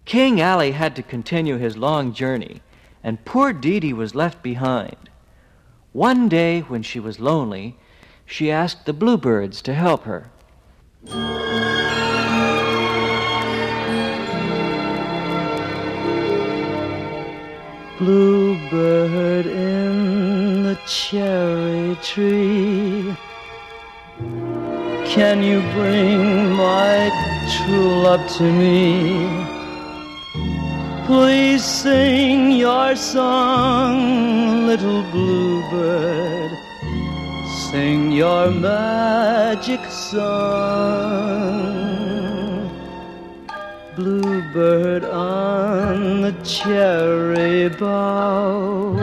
King Ali had to continue his long journey, and poor Dee Dee was left behind. One day, when she was lonely, she asked the bluebirds to help her. Bluebird in the cherry tree, can you bring my true love to me? Please sing your song, little bluebird. Sing your magic song. Bluebird on the cherry bough,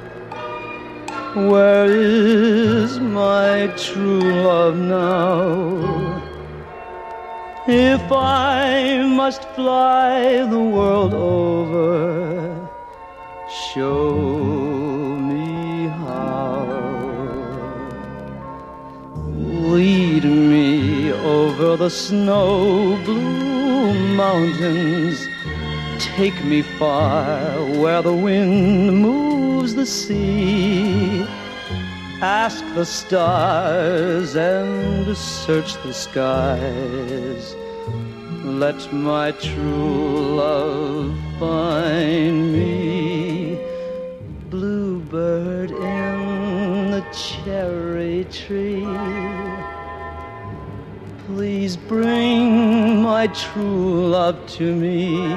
where is my true love now? If I must fly the world over, show me how. Lead me over the snow blue mountains, take me far where the wind moves the sea. Ask the stars and search the skies. Let my true love find me. Bluebird in the cherry tree, please bring my true love to me.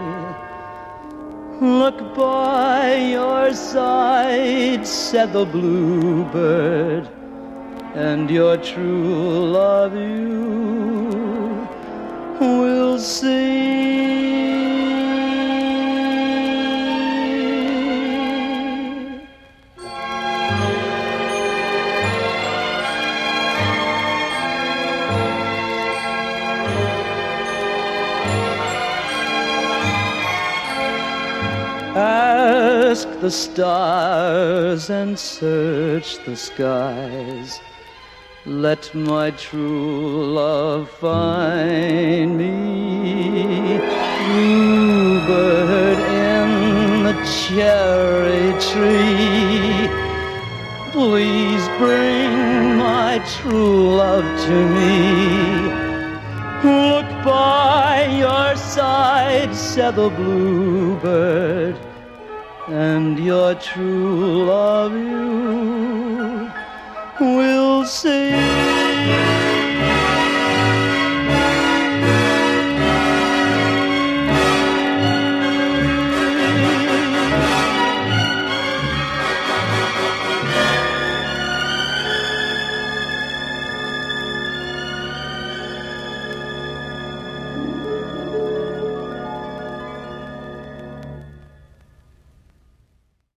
Look by your side, said the bluebird, and your true love you will see. Ask the stars and search the skies. Let my true love find me. Bluebird in the cherry tree, please bring my true love to me. Look by your side, said the bluebird, and your true love you will see.